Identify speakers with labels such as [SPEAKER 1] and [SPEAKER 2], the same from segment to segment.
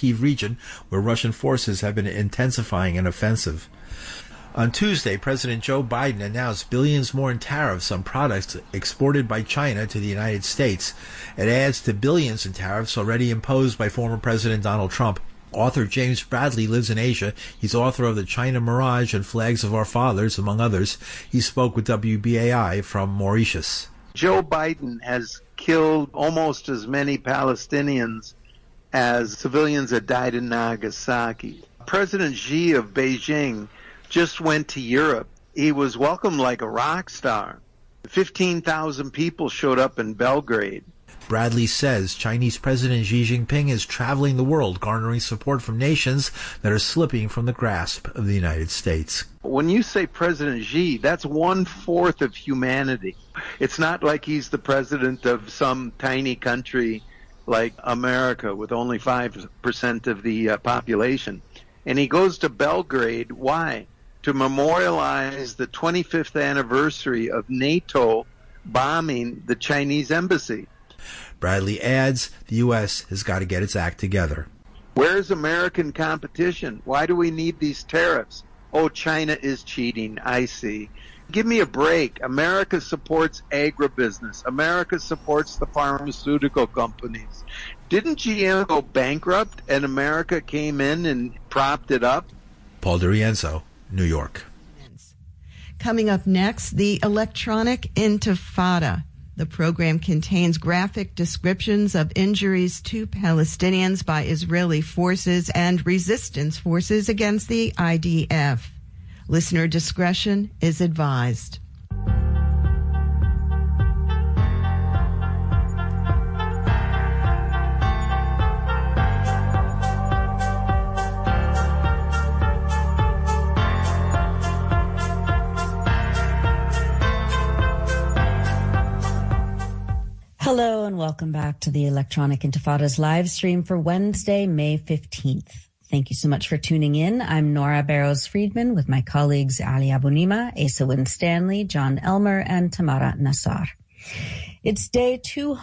[SPEAKER 1] Kharkiv region, where Russian forces have been intensifying an offensive. On Tuesday, President Joe Biden announced billions more in tariffs on products exported by China to the United States. It adds to billions in tariffs already imposed by former President Donald Trump. Author James Bradley lives in Asia. He's author of The China Mirage and Flags of Our Fathers, among others. He spoke with WBAI from Mauritius.
[SPEAKER 2] Joe Biden has killed almost as many Palestinians as civilians that died in Nagasaki. President Xi of Beijing just went to Europe. He was welcomed like a rock star. 15,000 people showed up in Belgrade.
[SPEAKER 1] Bradley says Chinese President Xi Jinping is traveling the world, garnering support from nations that are slipping from the grasp of the United States.
[SPEAKER 2] When you say President Xi, that's 1/4 of humanity. It's not like he's the president of some tiny country like America with only 5% of the population. And he goes to Belgrade. Why? To memorialize the 25th anniversary of NATO bombing the Chinese embassy.
[SPEAKER 1] Bradley adds the U.S. has got to get its act together.
[SPEAKER 2] Where's American competition? Why do we need these tariffs? Oh, China is cheating. I see. Give me a break. America supports agribusiness. America supports the pharmaceutical companies. Didn't GM go bankrupt and America came in and propped it up?
[SPEAKER 1] Paul DiRienzo, New York.
[SPEAKER 3] Coming up next, the electronic intifada. The program contains graphic descriptions of injuries to Palestinians by Israeli forces and resistance forces against the IDF. Listener discretion is advised.
[SPEAKER 4] Hello and welcome back to the Electronic Intifada's live stream for Wednesday, May 15th. Thank you so much for tuning in. I'm Nora Barrows-Friedman with my colleagues Ali Abunimah, Asa Winstanley, John Elmer, and Tamara Nassar. It's day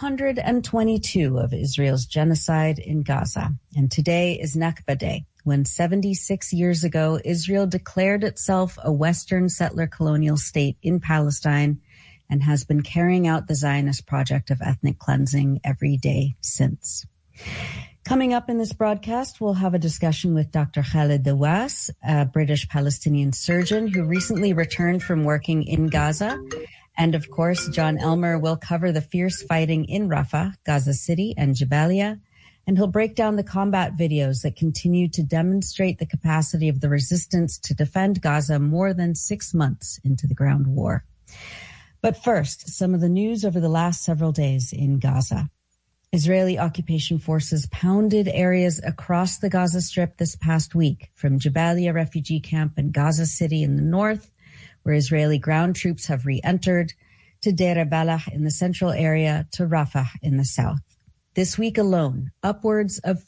[SPEAKER 4] 222 of Israel's genocide in Gaza, and today is Nakba Day, when 76 years ago Israel declared itself a Western settler colonial state in Palestine and has been carrying out the Zionist project of ethnic cleansing every day since. Coming up in this broadcast, we'll have a discussion with Dr. Khaled Dawas, a British-Palestinian surgeon who recently returned from working in Gaza. And of course, John Elmer will cover the fierce fighting in Rafah, Gaza City, and Jabalia. And he'll break down the combat videos that continue to demonstrate the capacity of the resistance to defend Gaza more than 6 months into the ground war. But first, some of the news over the last several days in Gaza. Israeli occupation forces pounded areas across the Gaza Strip this past week, from Jabalia refugee camp in Gaza City in the north, where Israeli ground troops have re-entered, to Deir Balah in the central area, to Rafah in the south. This week alone, upwards of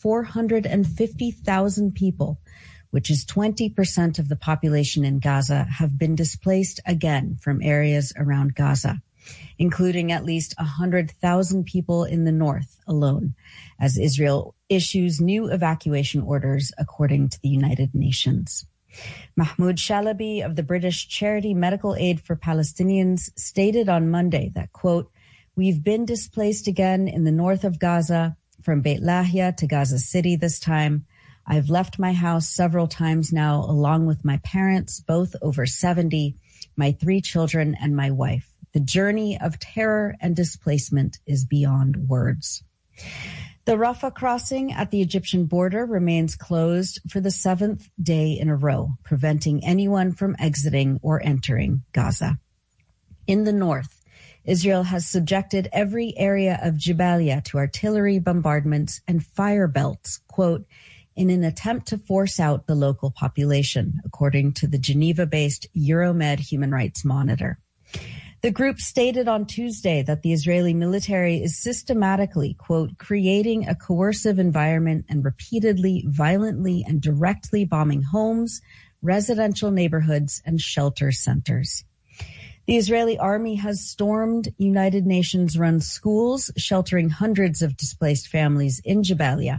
[SPEAKER 4] 450,000 people, which is 20% of the population in Gaza, have been displaced again from areas around Gaza, including at least 100,000 people in the north alone, as Israel issues new evacuation orders according to the United Nations. Mahmoud Shalabi of the British charity Medical Aid for Palestinians stated on Monday that, quote, "We've been displaced again in the north of Gaza, from Beit Lahia to Gaza City this time. I've left my house several times now, along with my parents, both over 70, my 3 children, and my wife. The journey of terror and displacement is beyond words." The Rafah crossing at the Egyptian border remains closed for the 7th day in a row, preventing anyone from exiting or entering Gaza. In the north, Israel has subjected every area of Jabalia to artillery bombardments and fire belts, quote, in an attempt to force out the local population, according to the Geneva-based Euromed Human Rights Monitor. The group stated on Tuesday that the Israeli military is systematically, quote, creating a coercive environment and repeatedly, violently, and directly bombing homes, residential neighborhoods, and shelter centers. The Israeli army has stormed United Nations-run schools, sheltering hundreds of displaced families in Jabalia,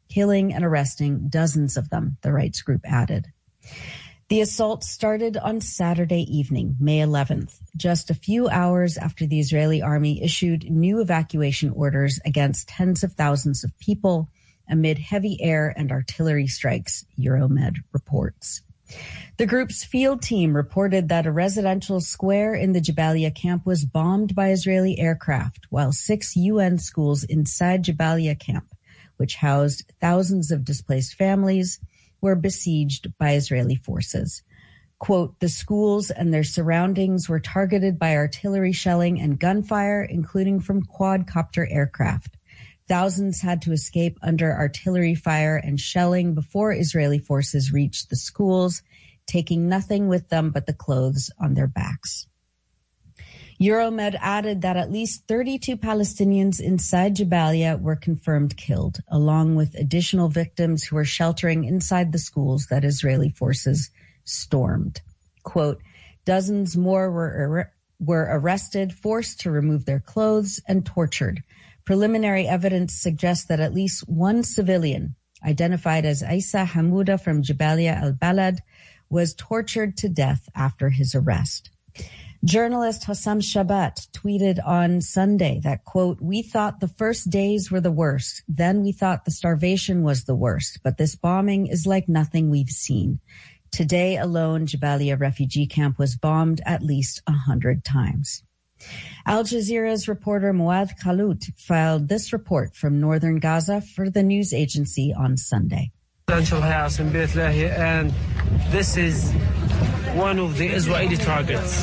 [SPEAKER 4] killing and arresting dozens of them, the rights group added. The assault started on Saturday evening, May 11th, just a few hours after the Israeli army issued new evacuation orders against tens of thousands of people amid heavy air and artillery strikes, Euromed reports. The group's field team reported that a residential square in the Jabalia camp was bombed by Israeli aircraft, while 6 UN schools inside Jabalia camp, which housed thousands of displaced families, were besieged by Israeli forces. Quote, the schools and their surroundings were targeted by artillery shelling and gunfire, including from quadcopter aircraft. Thousands had to escape under artillery fire and shelling before Israeli forces reached the schools, taking nothing with them but the clothes on their backs. Euromed added that at least 32 Palestinians inside Jabalia were confirmed killed, along with additional victims who were sheltering inside the schools that Israeli forces stormed. Quote, dozens more were arrested, forced to remove their clothes, and tortured. Preliminary evidence suggests that at least one civilian, identified as Isa Hamouda from Jabalia al-Balad, was tortured to death after his arrest. Journalist Hossam Shabat tweeted on Sunday that, quote, we thought the first days were the worst. Then we thought the starvation was the worst. But this bombing is like nothing we've seen. Today alone, Jabalia refugee camp was bombed at least 100 times. Al Jazeera's reporter Muad Khalut filed this report from northern Gaza for the news agency on Sunday.
[SPEAKER 5] House in Beit Lahiya, and this is one of the Israeli targets.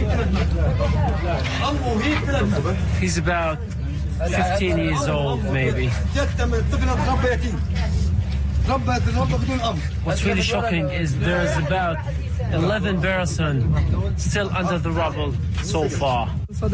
[SPEAKER 5] He's about 15 years old, maybe. What's really shocking is there's about 11 persons still under the rubble so far.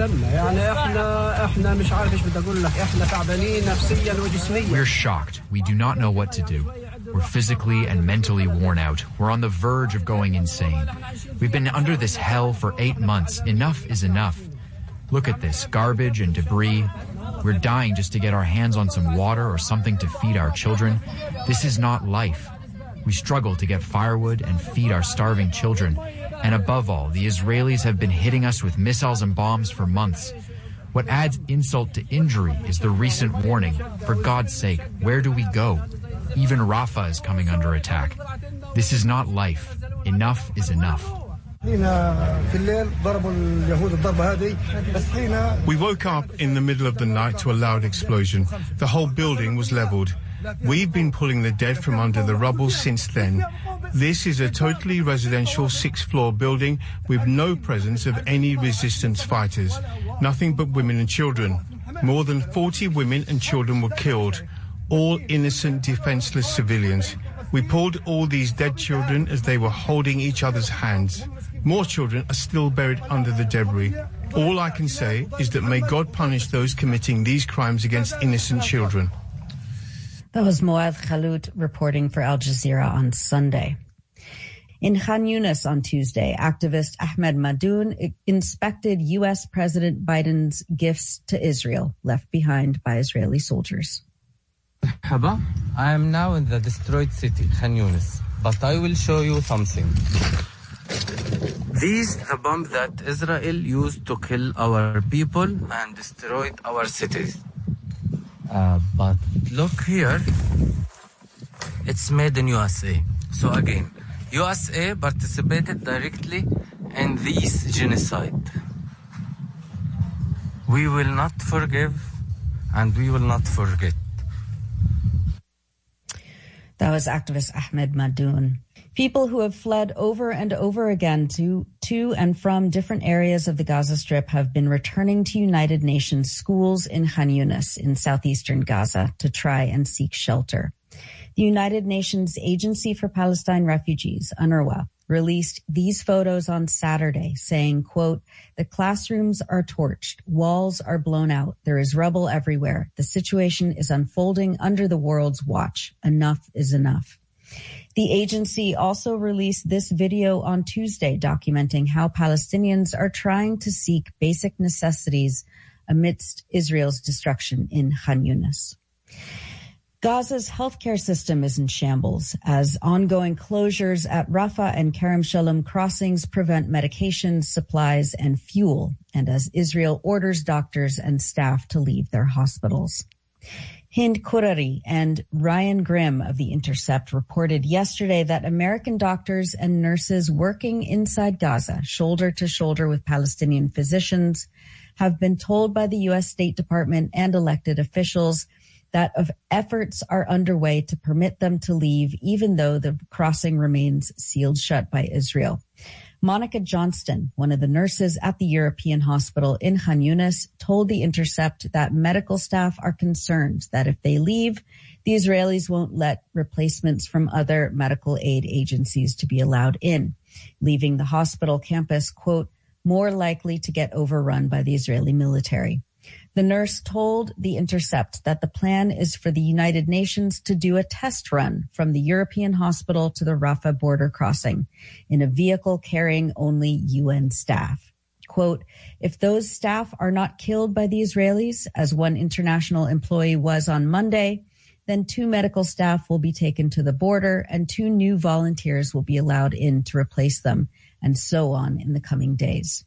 [SPEAKER 6] We're shocked. We do not know what to do. We're physically and mentally worn out. We're on the verge of going insane. We've been under this hell for 8 months. Enough is enough. Look at this, garbage and debris. We're dying just to get our hands on some water or something to feed our children. This is not life. We struggle to get firewood and feed our starving children. And above all, the Israelis have been hitting us with missiles and bombs for months. What adds insult to injury is the recent warning. For God's sake, where do we go? Even Rafah is coming under attack. This is not life. Enough is enough.
[SPEAKER 7] We woke up in the middle of the night to a loud explosion. The whole building was leveled. We've been pulling the dead from under the rubble since then. This is a totally residential 6-floor building with no presence of any resistance fighters. Nothing but women and children. More than 40 women and children were killed. All innocent, defenseless civilians. We pulled all these dead children as they were holding each other's hands. More children are still buried under the debris. All I can say is that may God punish those committing these crimes against innocent children.
[SPEAKER 4] That was Muad Khalut reporting for Al Jazeera on Sunday. In Khan Yunis on Tuesday, activist Ahmed Madoun inspected U.S. President Biden's gifts to Israel left behind by Israeli soldiers.
[SPEAKER 8] I am now in the destroyed city, Khan Yunis, but I will show you something. These are the bombs that Israel used to kill our people and destroyed our cities. But look here, it's made in USA. So again, USA participated directly in this genocide. We will not forgive and we will not forget.
[SPEAKER 4] That was activist Ahmed Madoun. People who have fled over and over again to and from different areas of the Gaza Strip have been returning to United Nations schools in Khan Yunis in southeastern Gaza to try and seek shelter. The United Nations Agency for Palestine Refugees, UNRWA, released these photos on Saturday saying, quote, the classrooms are torched, walls are blown out, there is rubble everywhere. The situation is unfolding under the world's watch. Enough is enough. The agency also released this video on Tuesday documenting how Palestinians are trying to seek basic necessities amidst Israel's destruction in Khan Yunis. Gaza's healthcare system is in shambles as ongoing closures at Rafah and Kerem Shalom crossings prevent medications, supplies, and fuel, and as Israel orders doctors and staff to leave their hospitals. Hind Kurari and Ryan Grimm of The Intercept reported yesterday that American doctors and nurses working inside Gaza, shoulder to shoulder with Palestinian physicians, have been told by the U.S. State Department and elected officials that efforts are underway to permit them to leave, even though the crossing remains sealed shut by Israel. Monica Johnston, one of the nurses at the European hospital in Khan Yunis, told The Intercept that medical staff are concerned that if they leave, the Israelis won't let replacements from other medical aid agencies to be allowed in, leaving the hospital campus, quote, more likely to get overrun by the Israeli military. The nurse told The Intercept that the plan is for the United Nations to do a test run from the European hospital to the Rafah border crossing in a vehicle carrying only UN staff. Quote, if those staff are not killed by the Israelis, as one international employee was on Monday, then 2 medical staff will be taken to the border and 2 new volunteers will be allowed in to replace them, and so on in the coming days.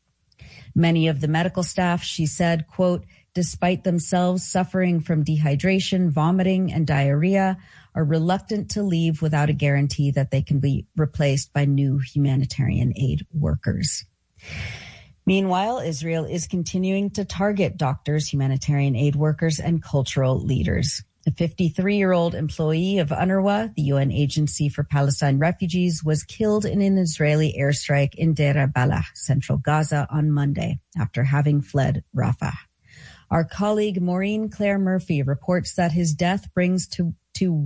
[SPEAKER 4] Many of the medical staff, she said, quote, despite themselves suffering from dehydration, vomiting, and diarrhea, are reluctant to leave without a guarantee that they can be replaced by new humanitarian aid workers. Meanwhile, Israel is continuing to target doctors, humanitarian aid workers, and cultural leaders. A 53-year-old employee of UNRWA, the UN Agency for Palestine Refugees, was killed in an Israeli airstrike in Deir al-Balah, central Gaza, on Monday after having fled Rafah. Our colleague Maureen Claire Murphy reports that his death brings to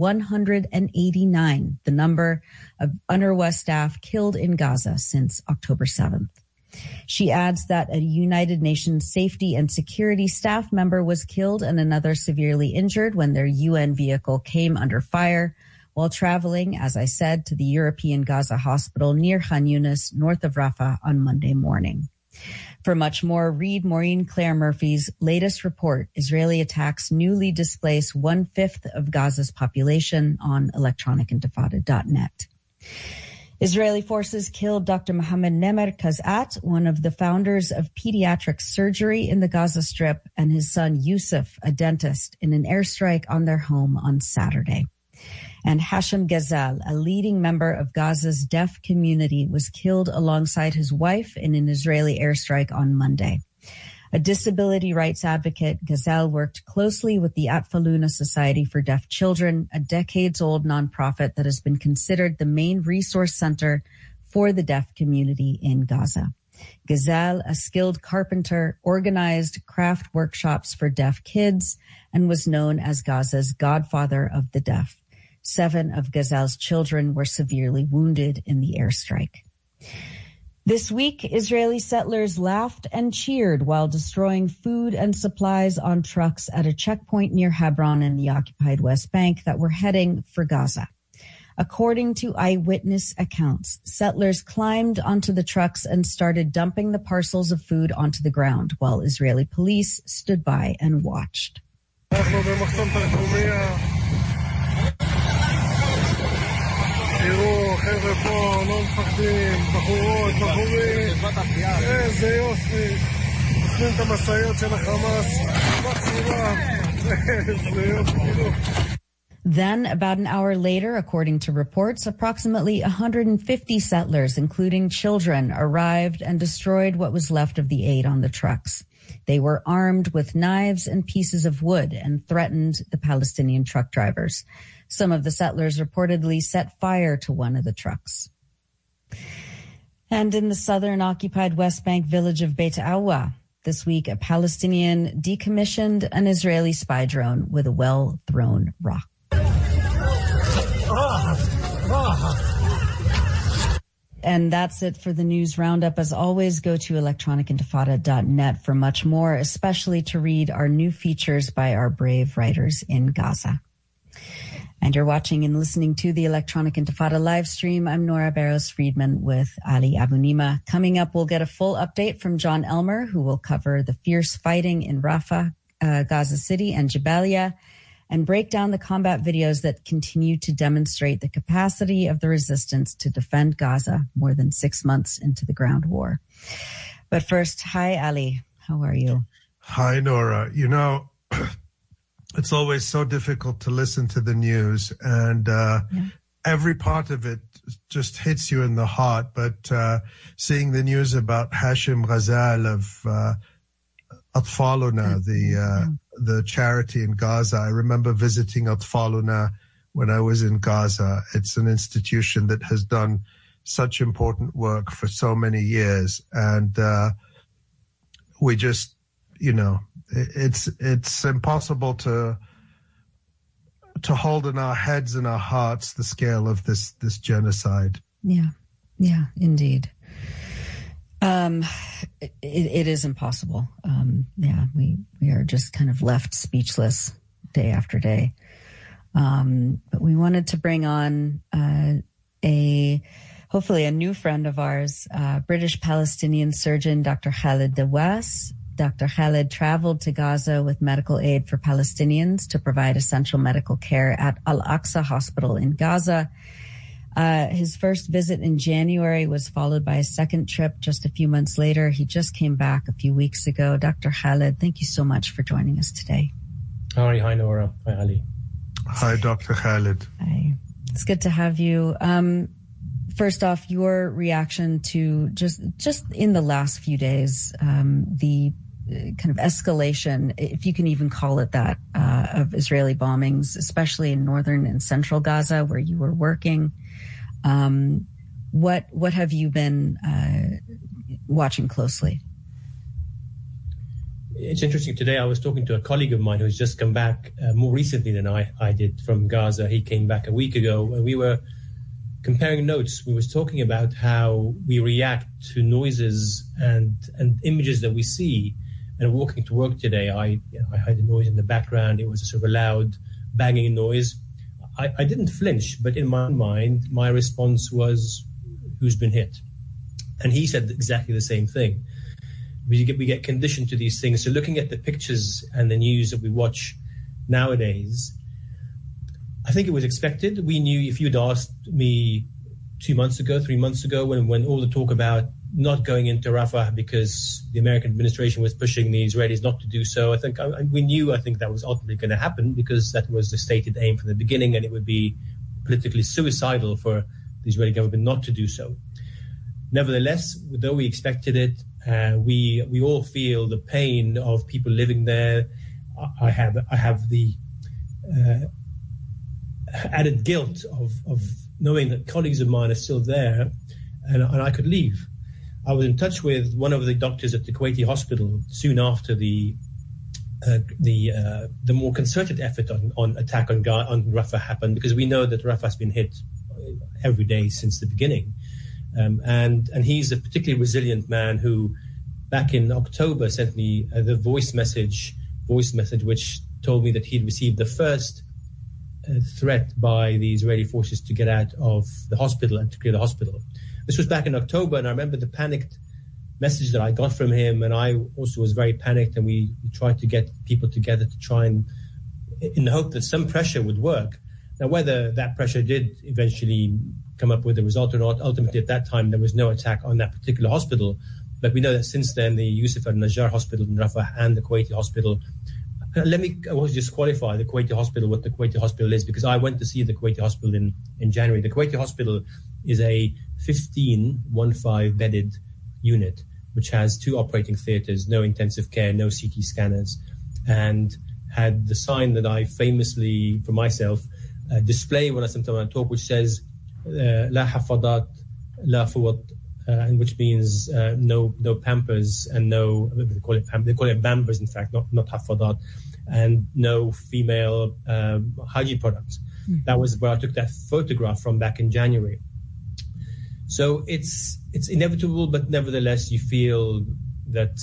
[SPEAKER 4] 189 the number of UNRWA staff killed in Gaza since October 7th. She adds that a United Nations safety and security staff member was killed and another severely injured when their UN vehicle came under fire while traveling, as I said, to the European Gaza hospital near Khan Yunis, north of Rafah, on Monday morning. For much more, read Maureen Claire Murphy's latest report, Israeli Attacks Newly Displace 1/5 of Gaza's Population, on electronicintifada.net. Israeli forces killed Dr. Mohammed Nemer Kazat, one of the founders of pediatric surgery in the Gaza Strip, and his son Yusuf, a dentist, in an airstrike on their home on Saturday. And Hashem Ghazal, a leading member of Gaza's deaf community, was killed alongside his wife in an Israeli airstrike on Monday. A disability rights advocate, Ghazal worked closely with the Atfaluna Society for Deaf Children, a decades-old nonprofit that has been considered the main resource center for the deaf community in Gaza. Ghazal, a skilled carpenter, organized craft workshops for deaf kids and was known as Gaza's godfather of the deaf. 7 of Ghazal's children were severely wounded in the airstrike. This week, Israeli settlers laughed and cheered while destroying food and supplies on trucks at a checkpoint near Hebron in the occupied West Bank that were heading for Gaza. According to eyewitness accounts, settlers climbed onto the trucks and started dumping the parcels of food onto the ground while Israeli police stood by and watched.
[SPEAKER 9] תראו, חבר'ה פה, לא מפחדים, בחורות, בחורים, איזה יופי, עושים את המשאיות של החמאס, איזה יופי, תראו.
[SPEAKER 4] Then, about an hour later, according to reports, approximately 150 settlers, including children, arrived and destroyed what was left of the aid on the trucks. They were armed with knives and pieces of wood and threatened the Palestinian truck drivers. Some of the settlers reportedly set fire to one of the trucks. And in the southern occupied West Bank village of Beit Awa, this week, a Palestinian decommissioned an Israeli spy drone with a well-thrown rock. And that's it for the news roundup. As always, go to electronicintifada.net for much more, especially to read our new features by our brave writers in Gaza. And you're watching and listening to the Electronic Intifada live stream. I'm Nora Barros-Friedman with Ali Abunimah. Coming up, we'll get a full update from John Elmer, who will cover the fierce fighting in Rafah, Gaza City, and Jabalia. and break down the combat videos that continue to demonstrate the capacity of the resistance to defend Gaza more than 6 months into the ground war. But first, hi, Ali. How are you?
[SPEAKER 10] Hi, Nora. You know, it's always so difficult to listen to the news, and every part of it just hits you in the heart. But seeing the news about Hashim Ghazal of Atfaluna, the charity in Gaza. I remember visiting Atfaluna when I was in Gaza. It's an institution that has done such important work for so many years. And we just, you know, it's impossible to hold in our heads and our hearts the scale of this genocide.
[SPEAKER 4] Yeah, indeed. It is impossible. We are just kind of left speechless day after day. But we wanted to bring on hopefully a new friend of ours, British-Palestinian surgeon Dr. Khaled Dewas. Dr. Khaled traveled to Gaza with medical aid for Palestinians to provide essential medical care at Al-Aqsa Hospital in Gaza. His first visit in January was followed by a second trip just a few months later. He just came back a few weeks ago. Dr. Khaled, thank you so much for joining us today.
[SPEAKER 11] Hi, Nora. Hi, Ali.
[SPEAKER 10] Hi, Dr. Khaled.
[SPEAKER 4] Hi. It's good to have you. First off, your reaction to just in the last few days, the kind of escalation, if you can even call it that, of Israeli bombings, especially in northern and central Gaza where you were working. What have you been watching closely?
[SPEAKER 11] It's interesting. Today I was talking to a colleague of mine who's just come back more recently than I did from Gaza. He came back a week ago, and we were comparing notes. We was talking about how we react to noises and images that we see. And walking to work today, I heard a noise in the background. It was a sort of a loud banging noise. I didn't flinch, but in my mind, my response was, who's been hit? And he said exactly the same thing. We get conditioned to these things. So looking at the pictures and the news that we watch nowadays, I think it was expected. We knew, if you'd asked me 2 months ago, 3 months ago, when all the talk about not going into Rafah because the American administration was pushing the Israelis not to do so, I think that was ultimately going to happen because that was the stated aim from the beginning, and it would be politically suicidal for the Israeli government not to do so. Nevertheless, though we expected it, we all feel the pain of people living there. I have the added guilt of knowing that colleagues of mine are still there, and I could leave. I was in touch with one of the doctors at the Kuwaiti hospital soon after the more concerted effort on attack on Rafah happened, because we know that Rafah has been hit every day since the beginning, and he's a particularly resilient man who, back in October, sent me the voice message which told me that he'd received the first threat by the Israeli forces to get out of the hospital and to clear the hospital. This was back in October, and I remember the panicked message that I got from him, and I also was very panicked, and we tried to get people together to try and, in the hope that some pressure would work. Now, whether that pressure did eventually come up with a result or not, ultimately at that time there was no attack on that particular hospital, but we know that since then the Yusuf al-Najjar hospital in Rafah and the Kuwaiti hospital. Let me just qualify the Kuwaiti hospital, what the Kuwaiti hospital is, because I went to see the Kuwaiti hospital in January. The Kuwaiti hospital is a 15 bedded unit, which has 2 operating theaters, no intensive care, no CT scanners, and had the sign that I famously, for myself, display when I talk, which says, La hafadat, la fuwat, and which means no pampers and no, they call it bambers, in fact, not hafadat, and no female hygiene products. Mm-hmm. That was where I took that photograph from back in January. So it's inevitable, but nevertheless, you feel that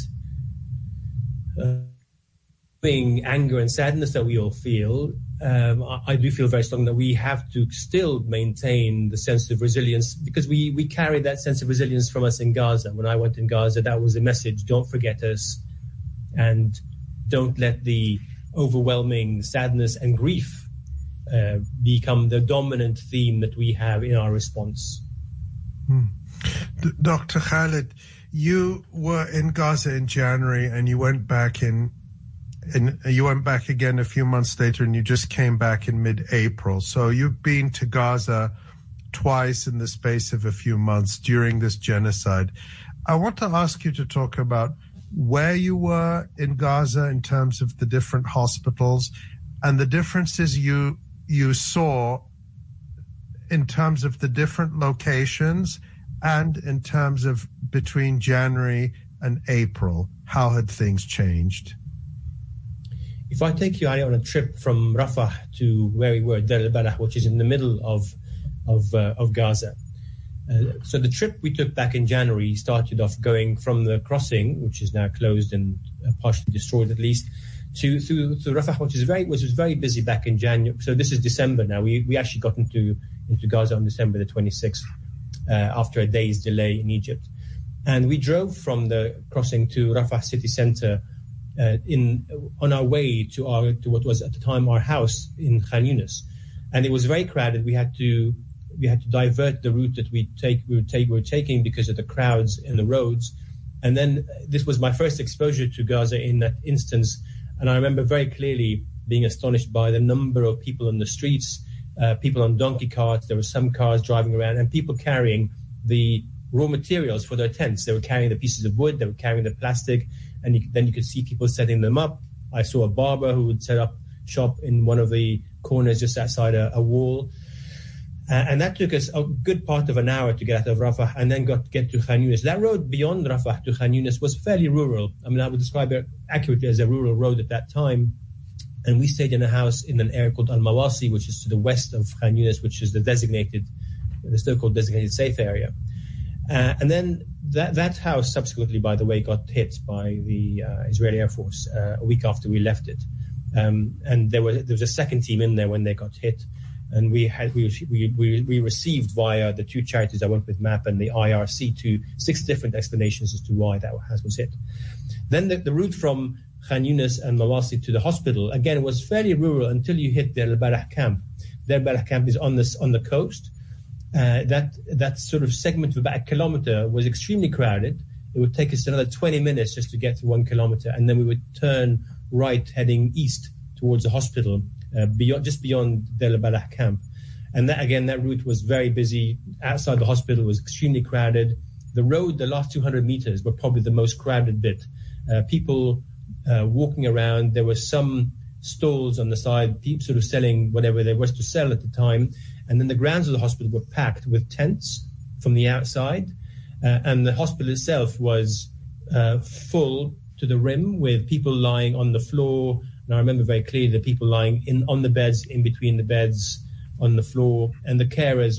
[SPEAKER 11] anger and sadness that we all feel. I do feel very strong that we have to still maintain the sense of resilience, because we carry that sense of resilience from us in Gaza. When I went in Gaza, that was the message: don't forget us, and don't let the overwhelming sadness and grief become the dominant theme that we have in our response.
[SPEAKER 10] Dr. Khalid, you were in Gaza in January, and you went back again a few months later, and you just came back in mid-April. So you've been to Gaza twice in the space of a few months during this genocide. I want to ask you to talk about where you were in Gaza in terms of the different hospitals and the differences you saw in terms of the different locations and in terms of between January and April. How had things changed?
[SPEAKER 11] If I take you, Ali, on a trip from Rafah to where we were, Deir al-Balah, which is in the middle of Gaza. So the trip we took back in January started off going from the crossing, which is now closed and partially destroyed at least, to Rafah, which was very busy back in January. So this is December now. We actually got into Gaza on December the 26th after a day's delay in Egypt. And we drove from the crossing to Rafah city center on our way to what was at the time our house in Khan Yunis. And it was very crowded. We had to divert the route that we were taking because of the crowds in the roads. And then this was my first exposure to Gaza in that instance. And I remember very clearly being astonished by the number of people in the streets, people on donkey carts. There were some cars driving around and people carrying the raw materials for their tents. They were carrying the pieces of wood, they were carrying the plastic, and then you could see people setting them up. I saw a barber who would set up shop in one of the corners just outside a wall. And that took us a good part of an hour to get out of Rafah and then get to Khan Yunis. That road beyond Rafah to Khan Yunis was fairly rural. I mean, I would describe it accurately as a rural road at that time. And we stayed in a house in an area called Al-Mawasi, which is to the west of Khan Yunis, which is the so-called designated safe area. And then that house subsequently, by the way, got hit by the Israeli Air Force a week after we left it. And there was a second team in there when they got hit. And we received via the two charities I went with, MAP and the IRC, 6 different explanations as to why that house was hit. Then the route from Khan Yunis and Mawasi to the hospital, again, was fairly rural until you hit Deir al-Balah camp. Deir al-Balah camp is on the coast. That sort of segment of about a kilometer was extremely crowded. It would take us another 20 minutes just to get to 1 kilometer. And then we would turn right heading east towards the hospital. Just beyond Deir al-Balah camp. And that route was very busy. Outside the hospital was extremely crowded. The road, the last 200 meters were probably the most crowded bit. People walking around. There were some stalls on the side, people sort of selling whatever there was to sell at the time. And then the grounds of the hospital were packed with tents from the outside. And the hospital itself was full to the rim with people lying on the floor. And I remember very clearly the people lying on the beds, in between the beds, on the floor, and the carers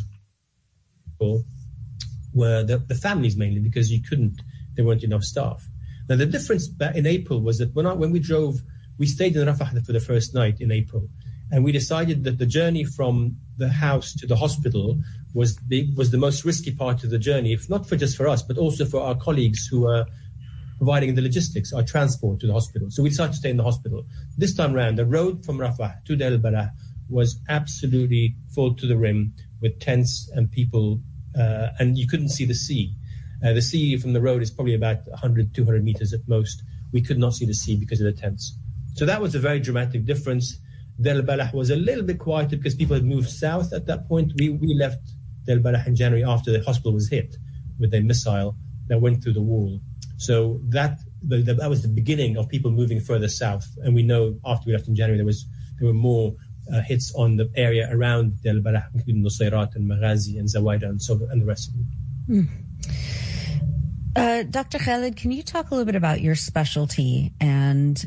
[SPEAKER 11] were the families mainly, because there weren't enough staff. Now the difference back in April was that when we drove, we stayed in Rafah for the first night in April, and we decided that the journey from the house to the hospital was the most risky part of the journey, if not just for us, but also for our colleagues who were providing the logistics, our transport to the hospital. So we decided to stay in the hospital. This time around, the road from Rafah to Deir al-Balah was absolutely full to the rim with tents and people, and you couldn't see the sea. The sea from the road is probably about 100, 200 meters at most. We could not see the sea because of the tents. So that was a very dramatic difference. Deir al-Balah was a little bit quieter because people had moved south at that point. We left Deir al-Balah in January after the hospital was hit with a missile that went through the wall. So that was the beginning of people moving further south. And we know after we left in January, there were more hits on the area around Deir al-Balah, including Nusayrat and Maghazi and Zawaida and the rest of them.
[SPEAKER 4] Dr. Khalid, can you talk a little bit about your specialty and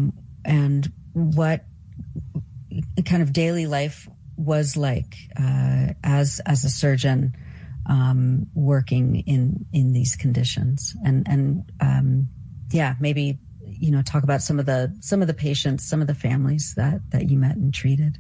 [SPEAKER 4] what kind of daily life was like as a surgeon working in these conditions, and maybe talk about some of the patients, some of the families that you met and treated.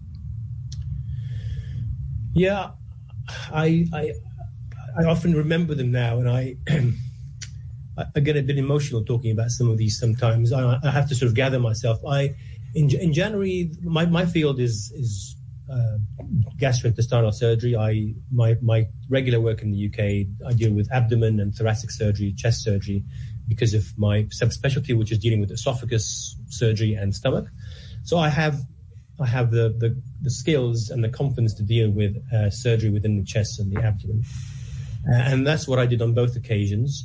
[SPEAKER 11] Yeah, I often remember them now, and I get a bit emotional talking about some of these sometimes. I have to sort of gather myself. In January, my field is gastrointestinal surgery. My regular work in the UK, I deal with abdomen and thoracic surgery, chest surgery, because of my subspecialty, which is dealing with esophagus surgery and stomach. So I have the skills and the confidence to deal with surgery within the chest and the abdomen, and that's what I did on both occasions.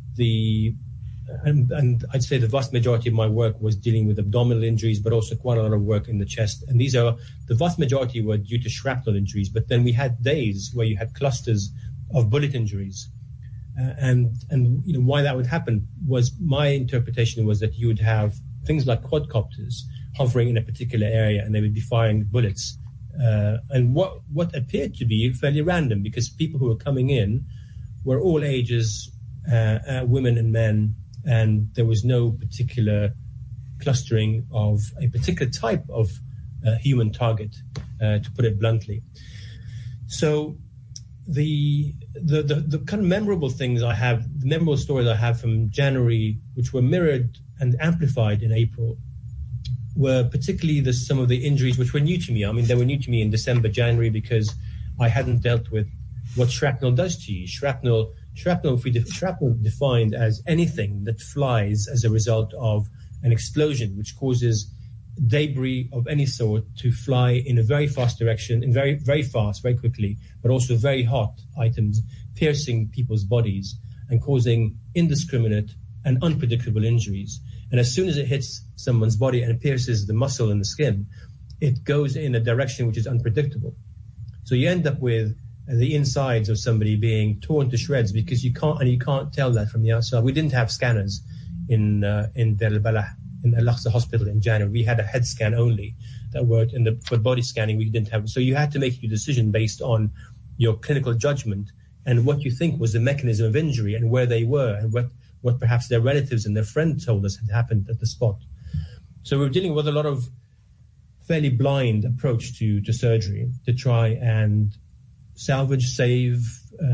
[SPEAKER 11] And I'd say the vast majority of my work was dealing with abdominal injuries, but also quite a lot of work in the chest. And the vast majority were due to shrapnel injuries. But then we had days where you had clusters of bullet injuries. And why that would happen was, my interpretation was that you would have things like quadcopters hovering in a particular area, and they would be firing bullets. And what appeared to be fairly random, because people who were coming in were all ages, women and men, and there was no particular clustering of a particular type of human target, to put it bluntly. So the kind of memorable things I have, the memorable stories I have from January, which were mirrored and amplified in April, were particularly some of the injuries which were new to me. I mean, they were new to me in December, January, because I hadn't dealt with what shrapnel does to you. Shrapnel defined as anything that flies as a result of an explosion, which causes debris of any sort to fly in a very fast direction, and very, very fast, very quickly, but also very hot items, piercing people's bodies and causing indiscriminate and unpredictable injuries. And as soon as it hits someone's body and it pierces the muscle and the skin, it goes in a direction which is unpredictable. So you end up with the insides of somebody being torn to shreds, because you can't tell that from the outside. We didn't have scanners in Deir al-Balah, in Al-Aqsa Hospital in January. We had a head scan only that worked, and for body scanning we didn't have. So you had to make your decision based on your clinical judgment and what you think was the mechanism of injury and where they were, and what perhaps their relatives and their friends told us had happened at the spot. So we were dealing with a lot of fairly blind approach to surgery to try and salvage, save,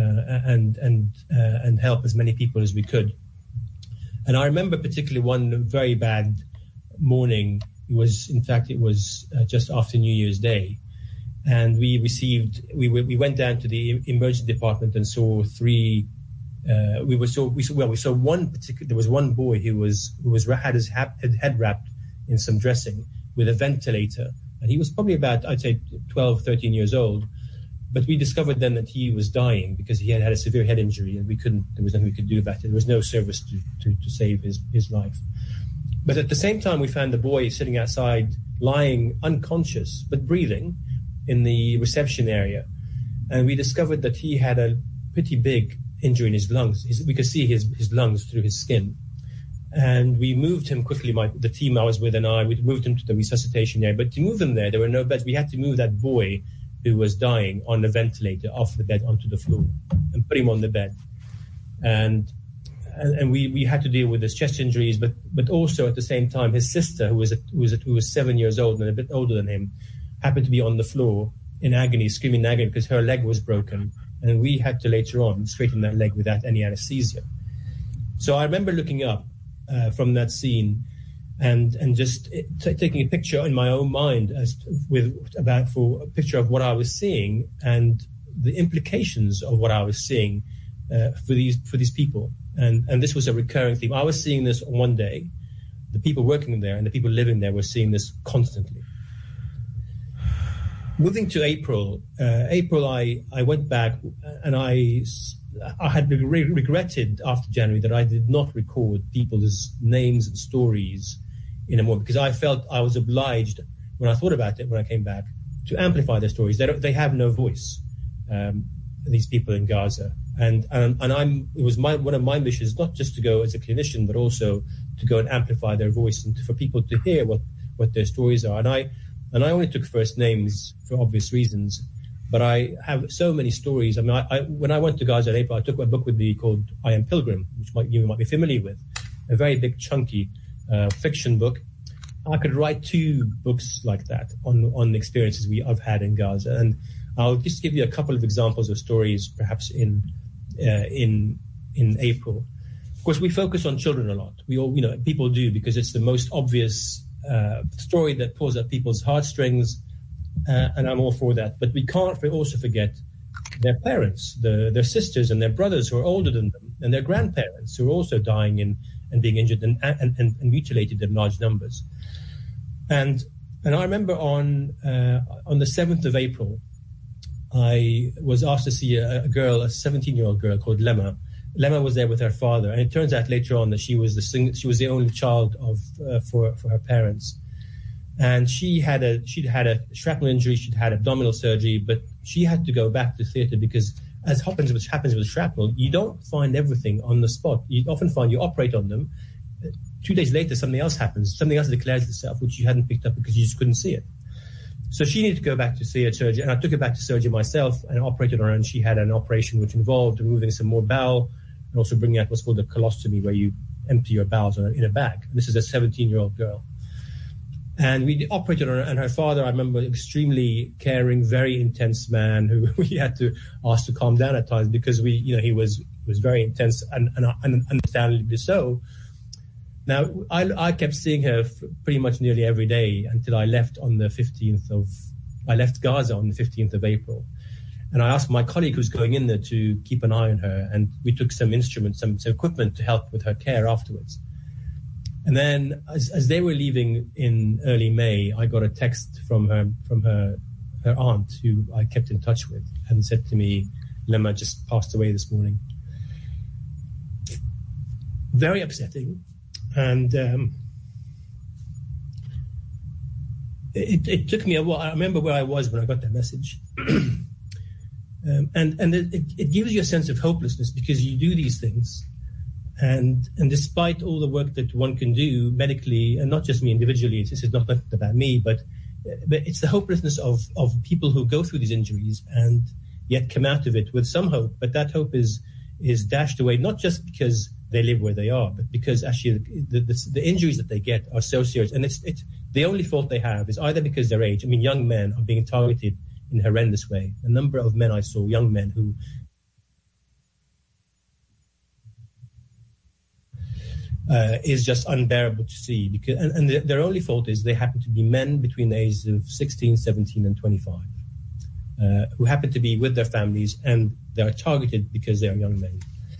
[SPEAKER 11] and help as many people as we could. And I remember particularly one very bad morning. It was just after New Year's Day, and we went down to the emergency department and saw three. We saw one particular. There was one boy who had his head wrapped in some dressing with a ventilator, and he was probably about, I'd say, 12, 13 years old. But we discovered then that he was dying because he had a severe head injury, and there was nothing we could do about it. There was no service to save his life. But at the same time, we found the boy sitting outside, lying unconscious, but breathing in the reception area. And we discovered that he had a pretty big injury in his lungs. We could see his lungs through his skin. And we moved him quickly, the team I was with and we moved him to the resuscitation area. But to move him there were no beds. We had to move that boy who was dying on the ventilator off the bed onto the floor and put him on the bed. And we had to deal with his chest injuries, but also at the same time, his sister, who was 7 years old and a bit older than him, happened to be on the floor in agony, screaming in agony because her leg was broken. And we had to later on straighten that leg without any anesthesia. So I remember looking up from that scene and just taking a picture in my own mind for a picture of what I was seeing and the implications of what I was seeing for these people. And this was a recurring theme. I was seeing this one day. The people working there and the people living there were seeing this constantly. Moving to April, I went back and I had regretted after January that I did not record people's names and stories anymore, because I felt I was obliged, when I thought about it, when I came back, to amplify their stories. They have no voice, these people in Gaza. And it was one of my missions, not just to go as a clinician, but also to go and amplify their voice and for people to hear what their stories are. And I only took first names for obvious reasons, but I have so many stories. I mean, when I went to Gaza in April, I took a book with me called I Am Pilgrim, which you might be familiar with, a very big, chunky fiction book. I could write 2 books like that on the experiences I've had in Gaza. And I'll just give you a couple of examples of stories, perhaps in April. Of course, we focus on children a lot. We all, people do, because it's the most obvious story that pulls at people's heartstrings, and I'm all for that. But we can't also forget their parents, their sisters and their brothers who are older than them, and their grandparents who are also dying and being injured and mutilated in large numbers. And I remember on the 7th of April, I was asked to see a 17-year-old girl called Lemma. Lemma was there with her father, and it turns out later on that she was the only child for her parents. And she'd had a shrapnel injury, she'd had abdominal surgery, but she had to go back to theatre because, as happens with shrapnel, you don't find everything on the spot. You often find you operate on them. 2 days later, something else happens. Something else declares itself, which you hadn't picked up because you just couldn't see it. So she needed to go back to theatre surgery, and I took her back to surgery myself and operated on her, and she had an operation which involved removing some more bowel and also bringing out what's called a colostomy, where you empty your bowels in a bag. This is a 17-year-old girl. And we operated on her, and her father, I remember, extremely caring, very intense man who we had to ask to calm down at times because he was very intense and understandably so. Now, I kept seeing her pretty much nearly every day until I left Gaza on the 15th of April. And I asked my colleague who's going in there to keep an eye on her, and we took some instruments, some equipment to help with her care afterwards. And then as they were leaving in early May, I got a text from her aunt, who I kept in touch with, and said to me, Lemma just passed away this morning. Very upsetting. And it took me a while. I remember where I was when I got that message. And it gives you a sense of hopelessness because you do these things. And despite all the work that one can do medically, and not just me individually, this is not about me, but it's the hopelessness of people who go through these injuries and yet come out of it with some hope. But that hope is dashed away, not just because they live where they are, but because actually the injuries that they get are so serious. And it's the only fault they have is either because their age. I mean, young men are being targeted in a horrendous way. A number of men I saw, young men who is just unbearable to see, because and their only fault is they happen to be men between the ages of 16, 17 and 25 who happen to be with their families, and they are targeted because they are young men.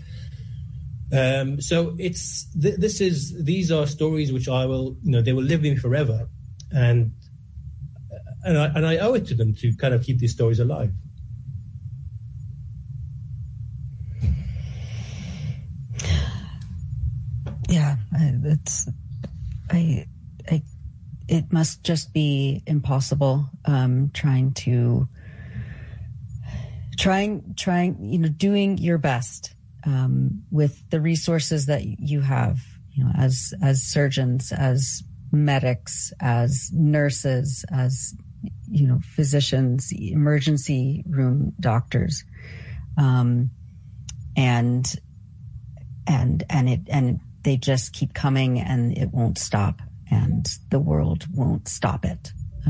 [SPEAKER 11] So these are stories which I will, they will live with me forever, and I owe it to them to kind of keep these stories alive.
[SPEAKER 4] Yeah, it must just be impossible trying, doing your best with the resources that you have, as surgeons, as medics, as nurses, as physicians, emergency room doctors, and they just keep coming, and it won't stop, and the world won't stop it.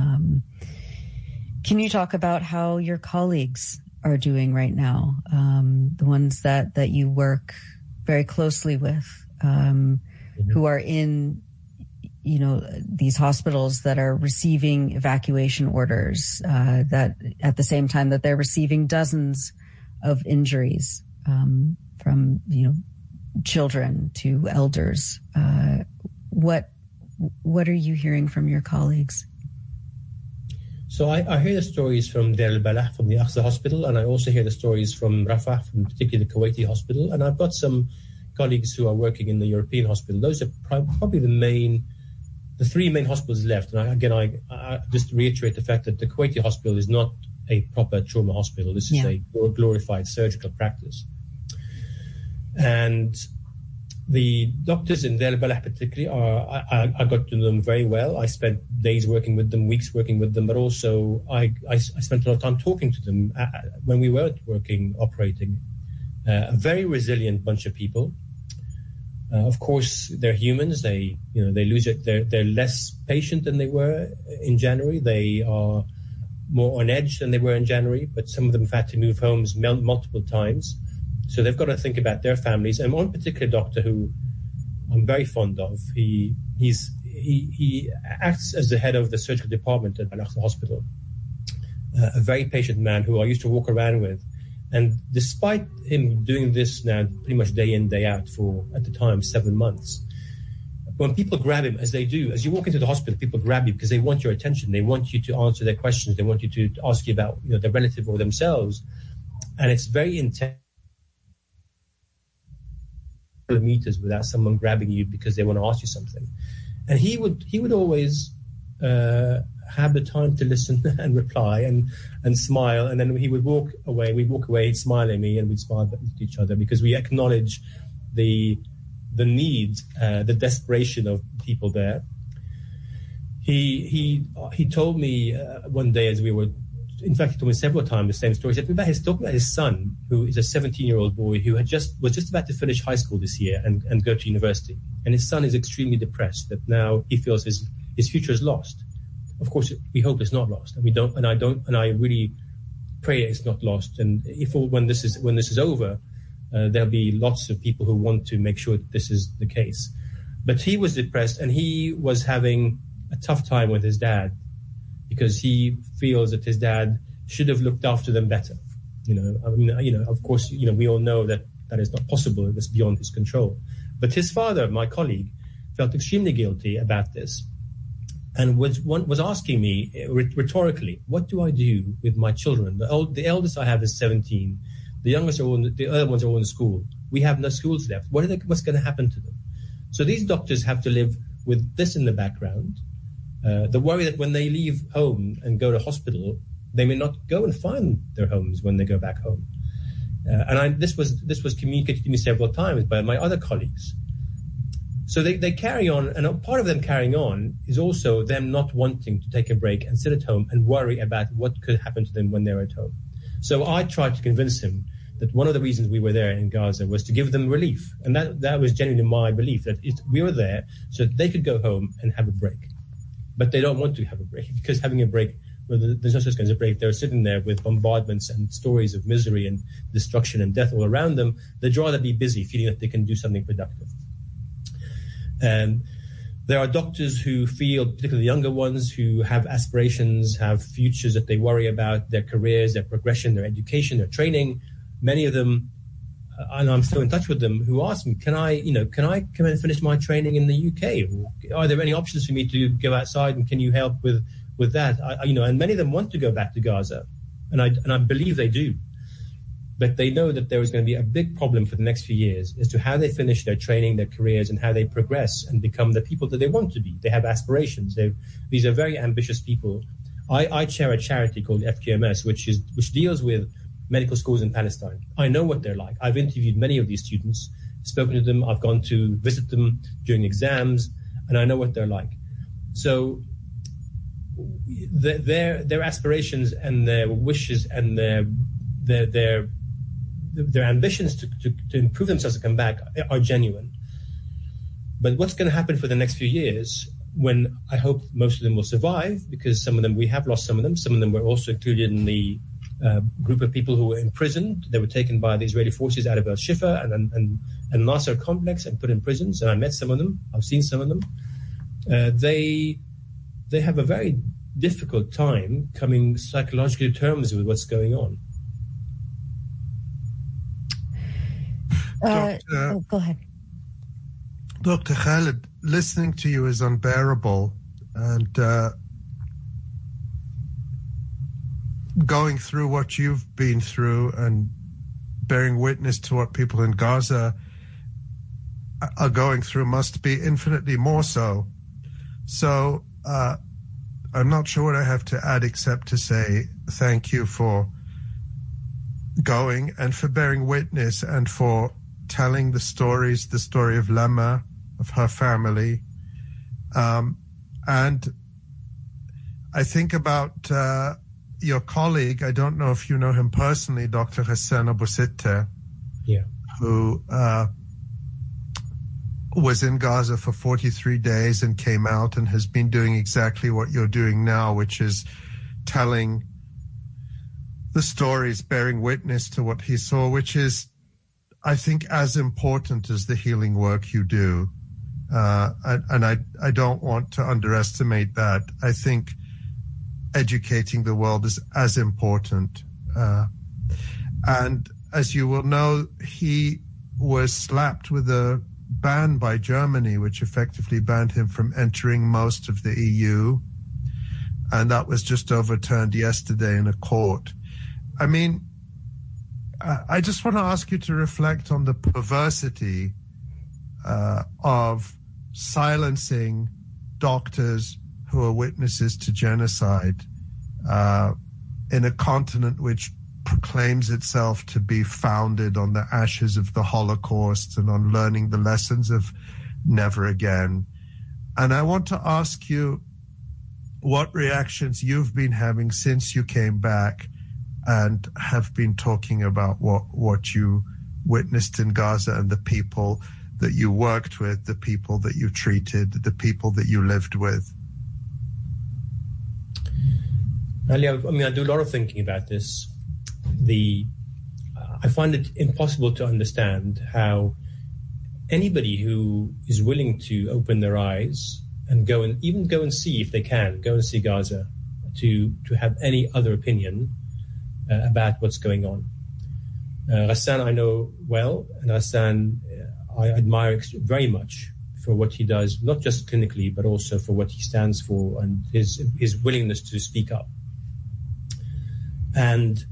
[SPEAKER 4] Can you talk about how your colleagues are doing right now? The ones that you work very closely with, who are in, these hospitals that are receiving evacuation orders, that at the same time that they're receiving dozens of injuries, from, children to elders. What are you hearing from your colleagues?
[SPEAKER 11] So I hear the stories from Deir al-Balah, from the Aqsa hospital, and I also hear the stories from Rafah, from particularly the Kuwaiti hospital, and I've got some colleagues who are working in the European hospital. Those are probably the three main hospitals left. And I just reiterate the fact that the Kuwaiti hospital is not a proper trauma hospital. This is a glorified surgical practice. And the doctors in Deir al-Balah particularly I got to know them very well. I spent days working with them, weeks working with them, but also I spent a lot of time talking to them when we were operating. A very resilient bunch of people. Of course, they're humans. They lose it. They're less patient than they were in January. They are more on edge than they were in January, but some of them have had to move homes multiple times. So they've got to think about their families. And one particular doctor who I'm very fond of, he's he acts as the head of the surgical department at Al-Aqsa Hospital, a very patient man who I used to walk around with. And despite him doing this now pretty much day in, day out for, at the time, 7 months, when people grab him, as they do, as you walk into the hospital, people grab you because they want your attention. They want you to answer their questions. They want you to ask you about, their relative or themselves. And it's very intense. Meters without someone grabbing you because they want to ask you something. And he would always have the time to listen and reply and smile, and then he would walk away. We'd walk away, he'd smile at me, and we'd smile at each other because we acknowledge the need, the desperation of people there. He told me one day as we were, in fact, he told me several times the same story. He said talking about his son, who is a 17-year-old boy who was just about to finish high school this year and go to university. And his son is extremely depressed that now he feels his future is lost. Of course, we hope it's not lost, and I really pray it's not lost. And when this is over, there'll be lots of people who want to make sure that this is the case. But he was depressed, and he was having a tough time with his dad, because he feels that his dad should have looked after them better. Of course, we all know that is not possible. It's beyond his control. But his father, my colleague, felt extremely guilty about this and was asking me rhetorically, what do I do with my children? The eldest I have is 17. The other ones are all in school. We have no schools left. What's going to happen to them? So these doctors have to live with this in the background. The worry that when they leave home and go to hospital, they may not go and find their homes when they go back home. This was communicated to me several times by my other colleagues. So they carry on, and a part of them carrying on is also them not wanting to take a break and sit at home and worry about what could happen to them when they're at home. So I tried to convince him that one of the reasons we were there in Gaza was to give them relief. And that was genuinely my belief, that we were there so that they could go home and have a break. But they don't want to have a break, because having a break, well, there's no such thing as a break. They're sitting there with bombardments and stories of misery and destruction and death all around them. They'd rather be busy, feeling that they can do something productive. And there are doctors who feel, particularly the younger ones, who have aspirations, have futures that they worry about, their careers, their progression, their education, their training. Many of them, and I'm still in touch with them, who ask me, can I come and finish my training in the UK? Or are there any options for me to go outside, and can you help with that? And many of them want to go back to Gaza, and I believe they do. But they know that there is going to be a big problem for the next few years as to how they finish their training, their careers, and how they progress and become the people that they want to be. They have aspirations. These are very ambitious people. I chair a charity called FQMS, which deals with medical schools in Palestine. I know what they're like. I've interviewed many of these students, spoken to them. I've gone to visit them during exams, and I know what they're like. So their aspirations and their wishes and their ambitions to improve themselves and come back are genuine. But what's going to happen for the next few years, when I hope most of them will survive, because some of them, we have lost some of them were also included in the group of people who were imprisoned. They were taken by the Israeli forces out of Al-Shifa and Nasser complex and put in prisons, and I met some of them. I've seen some of them. They have a very difficult time coming psychologically to terms with what's going on.
[SPEAKER 4] Go ahead.
[SPEAKER 10] Dr. Khaled, listening to you is unbearable, and going through what you've been through and bearing witness to what people in Gaza are going through must be infinitely more so. So I'm not sure what I have to add except to say thank you for going and for bearing witness and for telling the story of Lama, of her family. And I think about your colleague, I don't know if you know him personally, Dr. Hassan Abu Sittah, who was in Gaza for 43 days and came out and has been doing exactly what you're doing now, which is telling the stories, bearing witness to what he saw, which is, I think, as important as the healing work you do. And I don't want to underestimate that. I think educating the world is as important. And as you will know, he was slapped with a ban by Germany, which effectively banned him from entering most of the EU. And that was just overturned yesterday in a court. I mean, I just want to ask you to reflect on the perversity of silencing doctors who are witnesses to genocide in a continent which proclaims itself to be founded on the ashes of the Holocaust and on learning the lessons of never again. And I want to ask you what reactions you've been having since you came back and have been talking about what you witnessed in Gaza and the people that you worked with, the people that you treated, the people that you lived with.
[SPEAKER 11] Ali, I mean, I do a lot of thinking about this. I find it impossible to understand how anybody who is willing to open their eyes and go and see, if they can, go and see Gaza, to have any other opinion about what's going on. Ghassan I know well, and Ghassan I admire very much for what he does, not just clinically, but also for what he stands for and his willingness to speak up. And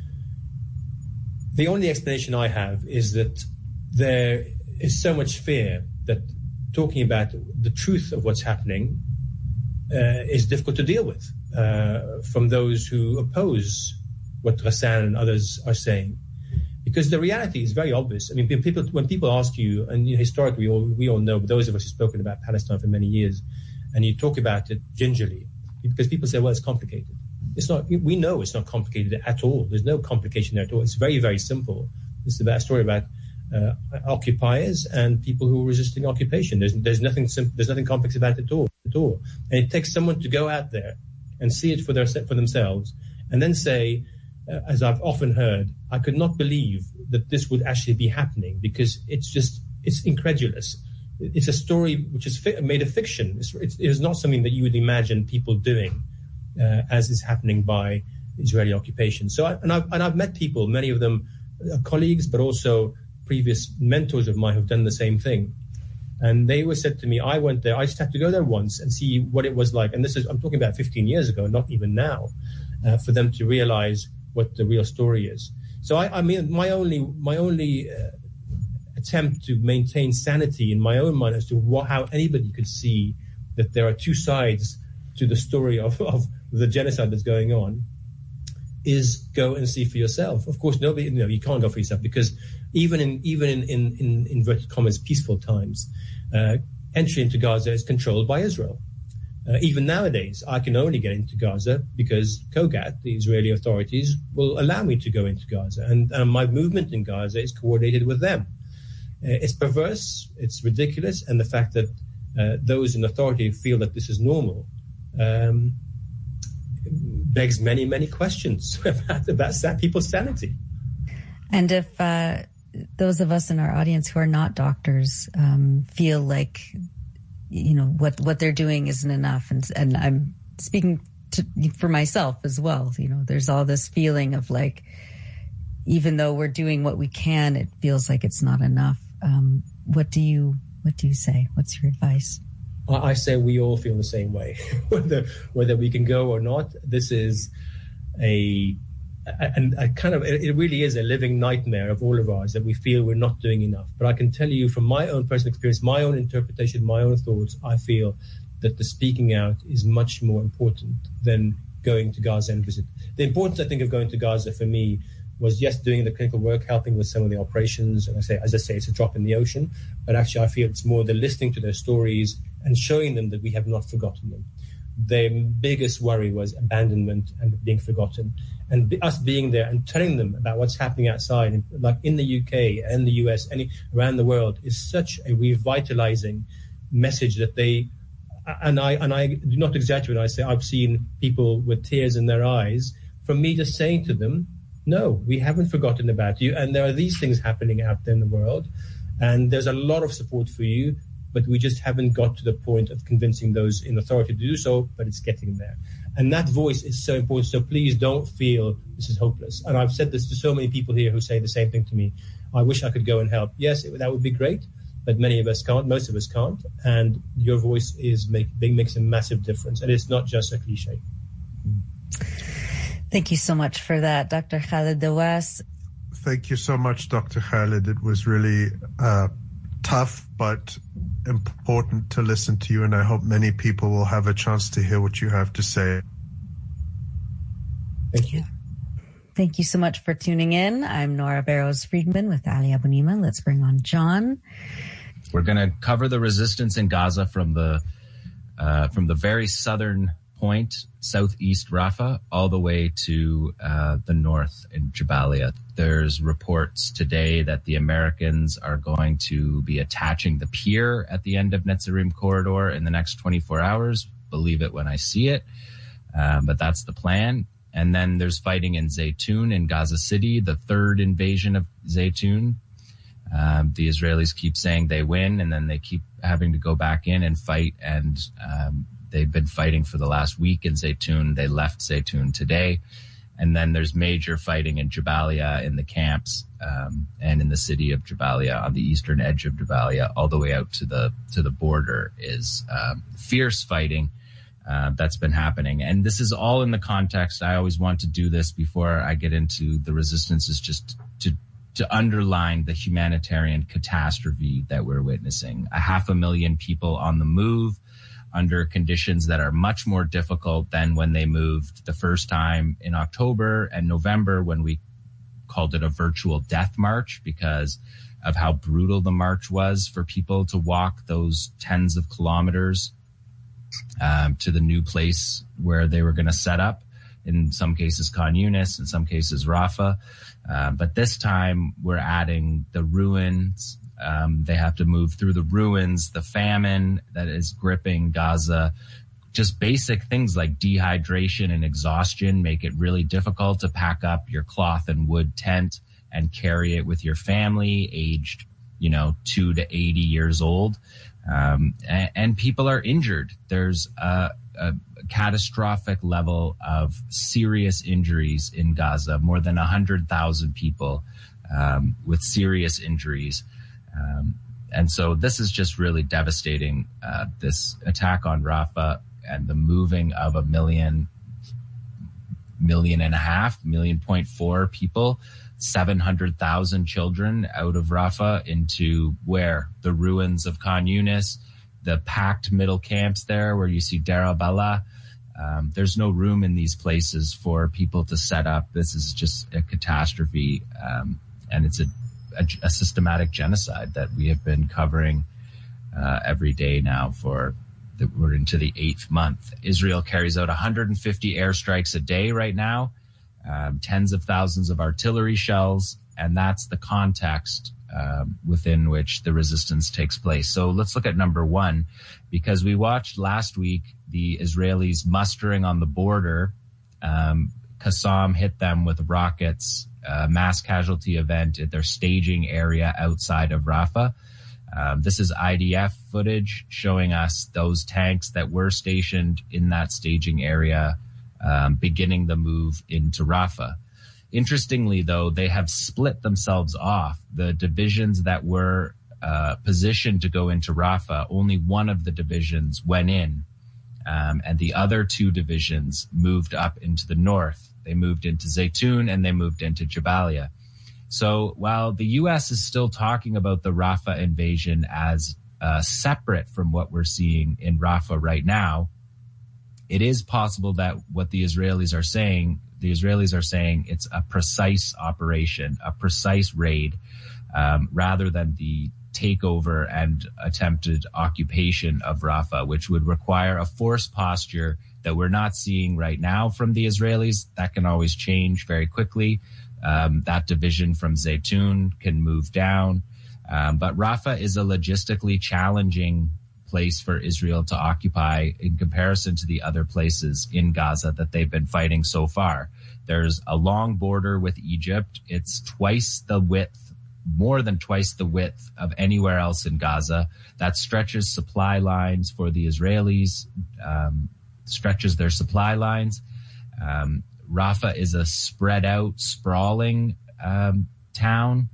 [SPEAKER 11] the only explanation I have is that there is so much fear that talking about the truth of what's happening is difficult to deal with from those who oppose what Ghassan and others are saying. Because the reality is very obvious. I mean, when people ask you, and historically we all know, but those of us who've spoken about Palestine for many years, and you talk about it gingerly, because people say, well, it's complicated. It's not. We know it's not complicated at all. There's no complication there at all. It's very, very simple. It's about a story about occupiers and people who are resisting occupation. There's nothing simple. There's nothing complex about it at all. And it takes someone to go out there and see it for themselves, and then say, as I've often heard, I could not believe that this would actually be happening, because it's incredulous. It's a story which is made of fiction. It is not something that you would imagine people doing, as is happening by Israeli occupation. So, I've met people, many of them colleagues, but also previous mentors of mine who've done the same thing. And they were said to me, I went there, I just had to go there once and see what it was like. And I'm talking about 15 years ago, not even now, for them to realize what the real story is. So I mean, my only attempt to maintain sanity in my own mind as to how anybody could see that there are two sides to the story of the genocide that's going on is go and see for yourself. Of course, you can't go for yourself, because even in inverted commas peaceful times, entry into Gaza is controlled by Israel. Even nowadays, I can only get into Gaza because Kogat, the Israeli authorities, will allow me to go into Gaza. And my movement in Gaza is coordinated with them. It's perverse, it's ridiculous, and the fact that those in authority feel that this is normal begs many, many questions about people's sanity. And
[SPEAKER 4] if those of us in our audience who are not doctors feel like what they're doing isn't enough, and I'm speaking for myself as well. There's all this feeling of like, even though we're doing what we can, it feels like it's not enough. What do you say? What's your advice?
[SPEAKER 11] I say we all feel the same way, whether we can go or not. This is a kind of, it really is a living nightmare of all of ours, that we feel we're not doing enough. But I can tell you from my own personal experience, my own interpretation, my own thoughts, I feel that the speaking out is much more important than going to Gaza and visit. The importance, I think, of going to Gaza for me was, yes, doing the clinical work, helping with some of the operations. And as I say, it's a drop in the ocean. But actually, I feel it's more the listening to their stories and showing them that we have not forgotten them. Their biggest worry was abandonment and being forgotten. And us being there and telling them about what's happening outside, like in the UK and the US, around the world, is such a revitalizing message that I do not exaggerate when I say I've seen people with tears in their eyes from me just saying to them, no, we haven't forgotten about you. And there are these things happening out there in the world. And there's a lot of support for you. but we just haven't got to the point of convincing those in authority to do so, but it's getting there. And that voice is so important. So please don't feel this is hopeless. And I've said this to so many people here who say the same thing to me. I wish I could go and help. Yes, that would be great, but many of us can't. Most of us can't. And your voice makes a massive difference. And it's not just a cliche.
[SPEAKER 4] Thank you so much for that, Dr. Khaled Dawas.
[SPEAKER 10] Thank you so much, Dr. Khaled. It was really tough, but important to listen to you, and I hope many people will have a chance to hear what you have to say.
[SPEAKER 11] Thank you.
[SPEAKER 4] Thank you so much for tuning in. I'm Nora Barrows-Friedman with Ali Abunimah. Let's bring on John.
[SPEAKER 12] We're going to cover the resistance in Gaza from the very southern point, southeast Rafah, all the way to the north in Jabalia. There's reports today that the Americans are going to be attaching the pier at the end of Netzarim corridor in the next 24 hours. Believe it when I see it. But that's the plan. And then there's fighting in Zaytun in Gaza City, the third invasion of Zaytun. The Israelis keep saying they win, and then they keep having to go back in and fight. And they've been fighting for the last week in Zaytun. They left Zaytun today. And then there's major fighting in Jabalia in the camps and in the city of Jabalia on the eastern edge of Jabalia, all the way out to the border is fierce fighting that's been happening. And this is all in the context. I always want to do this before I get into the resistance, is just to underline the humanitarian catastrophe that we're witnessing. 500,000 people on the move, under conditions that are much more difficult than when they moved the first time in October and November, when we called it a virtual death march because of how brutal the march was for people to walk those tens of kilometers to the new place where they were going to set up. In some cases, Khan Yunis, in some cases, Rafah. But this time we're adding the ruins. They have to move through the ruins, the famine that is gripping Gaza. Just basic things like dehydration and exhaustion make it really difficult to pack up your cloth and wood tent and carry it with your family aged, 2 to 80 years old. And people are injured. There's a catastrophic level of serious injuries in Gaza, more than 100,000 people with serious injuries. And so this is just really devastating, this attack on Rafah and the moving of 1.5 million, 1.4 people, 700,000 children out of Rafah into where? The ruins of Khan Yunis, the packed middle camps there where you see Deir al-Balah. There's no room in these places for people to set up. This is just a catastrophe, and it's a systematic genocide that we have been covering every day now we're into the 8th month. Israel carries out 150 airstrikes a day right now, tens of thousands of artillery shells, and that's the context within which the resistance takes place. So let's look at number one, because we watched last week the Israelis mustering on the border. Qassam hit them with rockets, mass casualty event at their staging area outside of Rafah. This is IDF footage showing us those tanks that were stationed in that staging area beginning the move into Rafah. Interestingly, though, they have split themselves off. The divisions that were positioned to go into Rafah, only one of the divisions went in, and the other two divisions moved up into the north. They moved into Zaytun and they moved into Jabalia. So while the U.S. is still talking about the Rafah invasion as separate from what we're seeing in Rafah right now, it is possible that what the Israelis are saying it's a precise operation, a precise raid, rather than the takeover and attempted occupation of Rafah, which would require a force posture that we're not seeing right now from the Israelis. That can always change very quickly. That division from Zaytun can move down. But Rafah is a logistically challenging place for Israel to occupy in comparison to the other places in Gaza that they've been fighting so far. There's a long border with Egypt. It's twice the width more than twice the width of anywhere else in Gaza. That stretches supply lines for the Israelis, stretches their supply lines. Rafah is a spread out, sprawling town.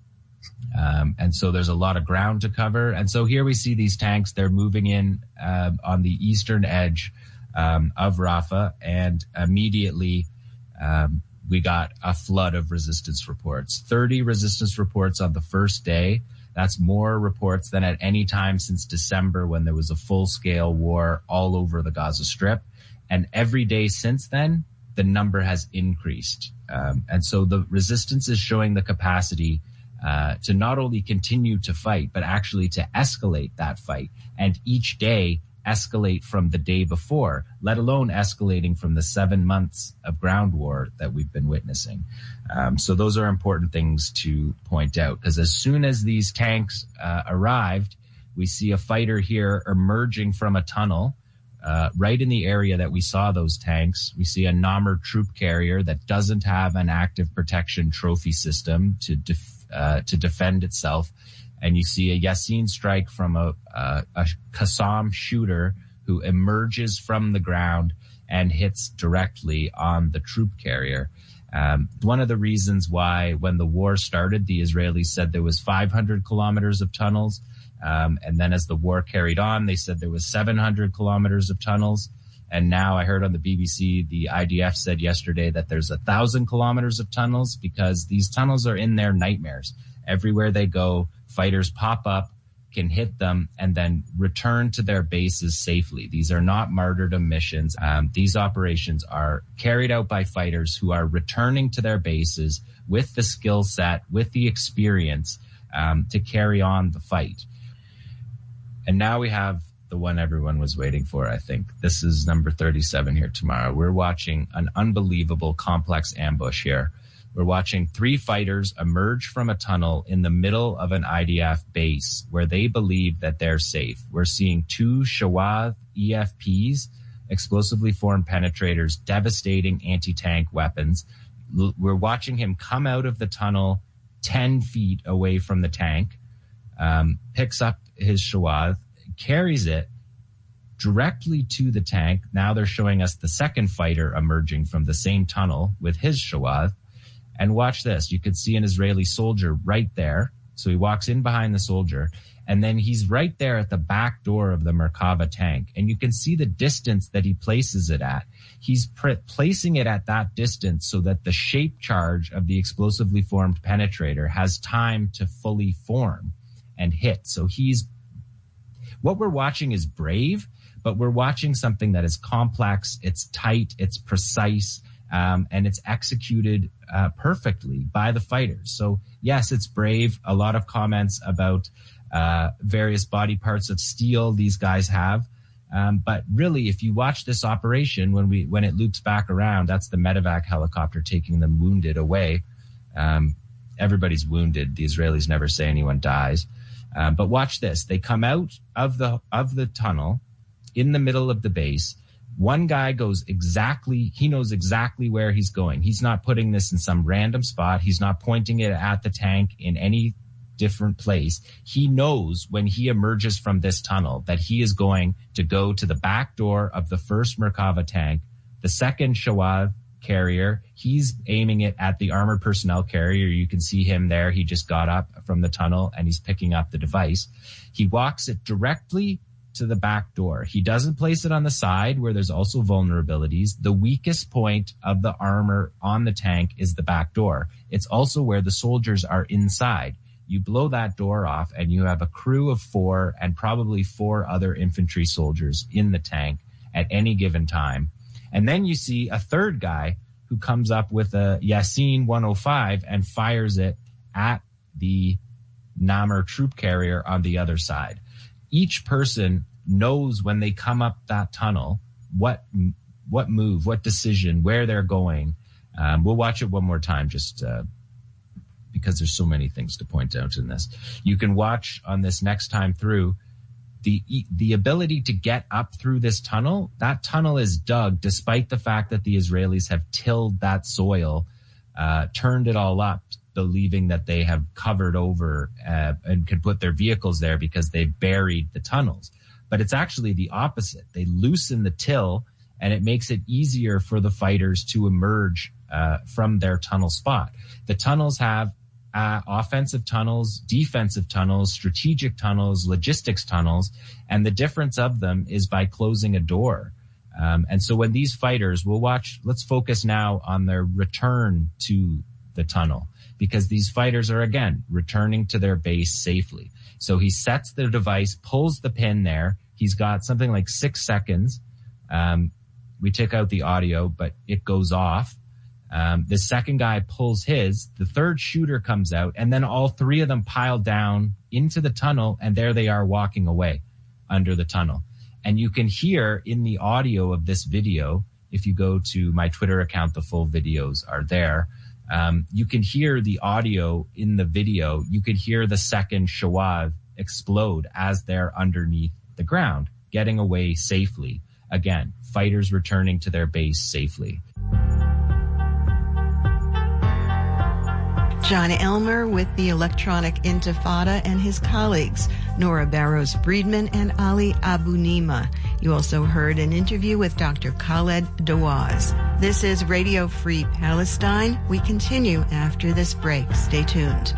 [SPEAKER 12] And so there's a lot of ground to cover. And so here we see these tanks. They're moving in on the eastern edge of Rafah, and immediately we got a flood of resistance reports. 30 resistance reports on the first day. That's more reports than at any time since December, when there was a full-scale war all over the Gaza Strip. And every day since then, the number has increased. And so the resistance is showing the capacity to not only continue to fight, but actually to escalate that fight. And each day escalate from the day before, let alone escalating from the 7 months of ground war that we've been witnessing. So those are important things to point out, because as soon as these tanks arrived, we see a fighter here emerging from a tunnel right in the area that we saw those tanks. We see a Namr troop carrier that doesn't have an active protection trophy system to defend itself. And you see a Yasin strike from a Qassam shooter who emerges from the ground and hits directly on the troop carrier. One of the reasons why, when the war started, the Israelis said there was 500 kilometers of tunnels. And then as the war carried on, they said there was 700 kilometers of tunnels. And now I heard on the BBC, the IDF said yesterday that there's 1,000 kilometers of tunnels, because these tunnels are in their nightmares. Everywhere they go, fighters pop up, can hit them, and then return to their bases safely. These are not martyrdom missions. These operations are carried out by fighters who are returning to their bases with the skill set, with the experience to carry on the fight. And now we have the one everyone was waiting for, I think. This is number 37 here tomorrow. We're watching an unbelievable complex ambush here. We're watching 3 fighters emerge from a tunnel in the middle of an IDF base where they believe that they're safe. We're seeing 2 Shawad EFPs, explosively formed penetrators, devastating anti-tank weapons. We're watching him come out of the tunnel 10 feet away from the tank, picks up his Shawad, carries it directly to the tank. Now they're showing us the second fighter emerging from the same tunnel with his Shawad. And watch this. You could see an Israeli soldier right there. So he walks in behind the soldier, and then he's right there at the back door of the Merkava tank. And you can see the distance that he places it at. He's placing it at that distance so that the shape charge of the explosively formed penetrator has time to fully form and hit. So what we're watching is brave, but we're watching something that is complex, it's tight, it's precise, and it's executed perfectly by the fighters. So yes, it's brave. A lot of comments about various body parts of steel these guys have. But really, if you watch this operation, when it loops back around, that's the medevac helicopter taking them wounded away. Everybody's wounded. The Israelis never say anyone dies. But watch this. They come out of the tunnel in the middle of the base. One guy he knows exactly where he's going. He's not putting this in some random spot. He's not pointing it at the tank in any different place. He knows when he emerges from this tunnel that he is going to go to the back door of the first Merkava tank, the second Shawad carrier. He's aiming it at the armored personnel carrier. You can see him there. He just got up from the tunnel and he's picking up the device. He walks it directly to the back door. He doesn't place it on the side where there's also vulnerabilities. The weakest point of the armor on the tank is the back door. It's also where the soldiers are inside. You blow that door off and you have a crew of 4 and probably 4 other infantry soldiers in the tank at any given time. And then you see a third guy who comes up with a Yasin 105 and fires it at the Namr troop carrier on the other side. Each person knows when they come up that tunnel, what move, what decision, where they're going. We'll watch it one more time just because there's so many things to point out in this. You can watch on this next time through the ability to get up through this tunnel. That tunnel is dug despite the fact that the Israelis have tilled that soil, turned it all up believing that they have covered over and could put their vehicles there because they've buried the tunnels. But it's actually the opposite. They loosen the till, and it makes it easier for the fighters to emerge from their tunnel spot. The tunnels have offensive tunnels, defensive tunnels, strategic tunnels, logistics tunnels, and the difference of them is by closing a door. And so when these fighters, let's focus now on their return to the tunnel, because these fighters are, again, returning to their base safely. So he sets the device, pulls the pin there. He's got something like 6 seconds. We took out the audio, but it goes off. The second guy pulls his, the third shooter comes out, and then all three of them pile down into the tunnel, and there they are walking away under the tunnel. And you can hear in the audio of this video, if you go to my Twitter account, the full videos are there. You can hear the audio in the video. You could hear the second Shawav explode as they're underneath the ground, getting away safely. Again, fighters returning to their base safely.
[SPEAKER 3] John Elmer with the Electronic Intifada and his colleagues, Nora Barrows-Friedman and Ali Abunimah. You also heard an interview with Dr. Khaled Dawaz. This is Radio Free Palestine. We continue after this break. Stay tuned.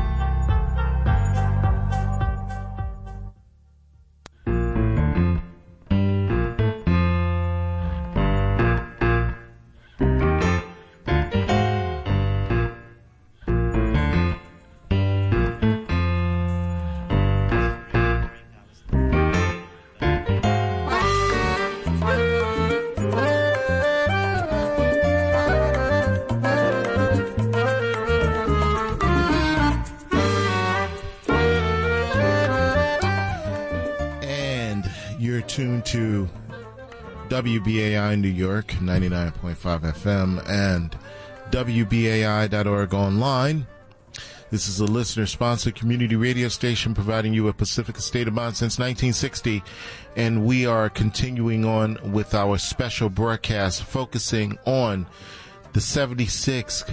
[SPEAKER 13] Tuned to WBAI New York 99.5 FM and WBAI.org online. This is a listener-sponsored community radio station providing you a Pacifica state of mind since 1960, and we are continuing on with our special broadcast focusing on the 76th.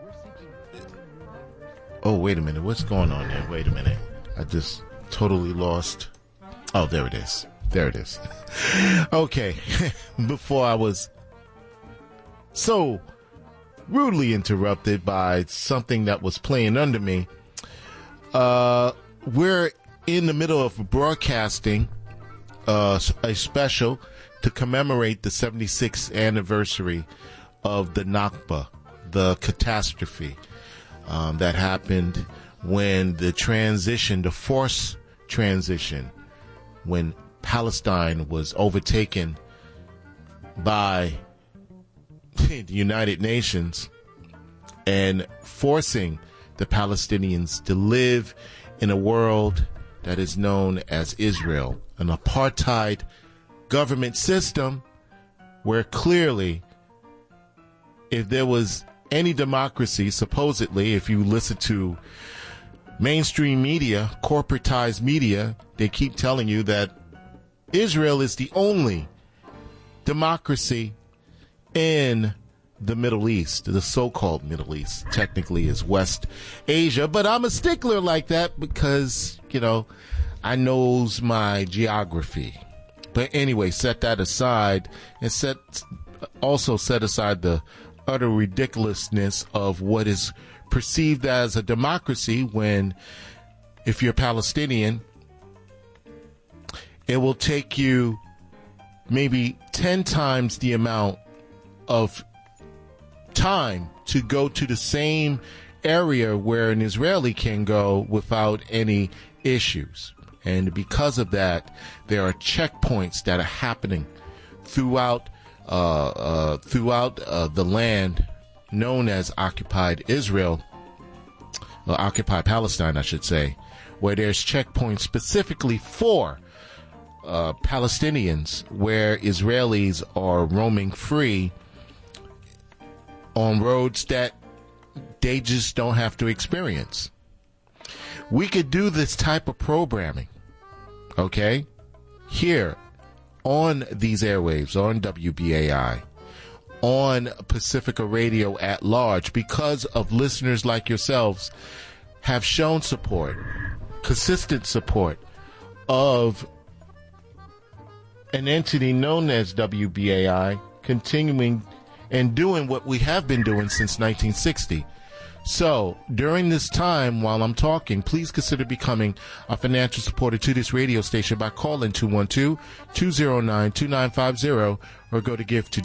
[SPEAKER 13] Oh, wait a minute. What's going on there? Wait a minute. I just totally lost. Oh, there it is. There it is. Okay. Before I was so rudely interrupted by something that was playing under me, we're in the middle of broadcasting a special to commemorate the 76th anniversary of the Nakba, the catastrophe that happened when the forced transition, when Palestine was overtaken by the United Nations and forcing the Palestinians to live in a world that is known as Israel, an apartheid government system where clearly, if there was any democracy, supposedly, if you listen to mainstream media, corporatized media, they keep telling you that Israel is the only democracy in the Middle East, the so-called Middle East. Technically is West Asia, but I'm a stickler like that because, I knows my geography. But anyway, set that aside and set aside the utter ridiculousness of what is perceived as a democracy when, if you're Palestinian, it will take you maybe 10 times the amount of time to go to the same area where an Israeli can go without any issues. And because of that, there are checkpoints that are happening throughout the land known as occupied Israel, or occupied Palestine, I should say, where there's checkpoints specifically for Palestinians, where Israelis are roaming free on roads that they just don't have to experience. We could do this type of programming, okay, here on these airwaves, on WBAI, on Pacifica Radio at large, because of listeners like yourselves, have shown support, consistent support of an entity known as WBAI, continuing and doing what we have been doing since 1960. So, during this time, while I'm talking, please consider becoming a financial supporter to this radio station by calling 212-209-2950 or go to give to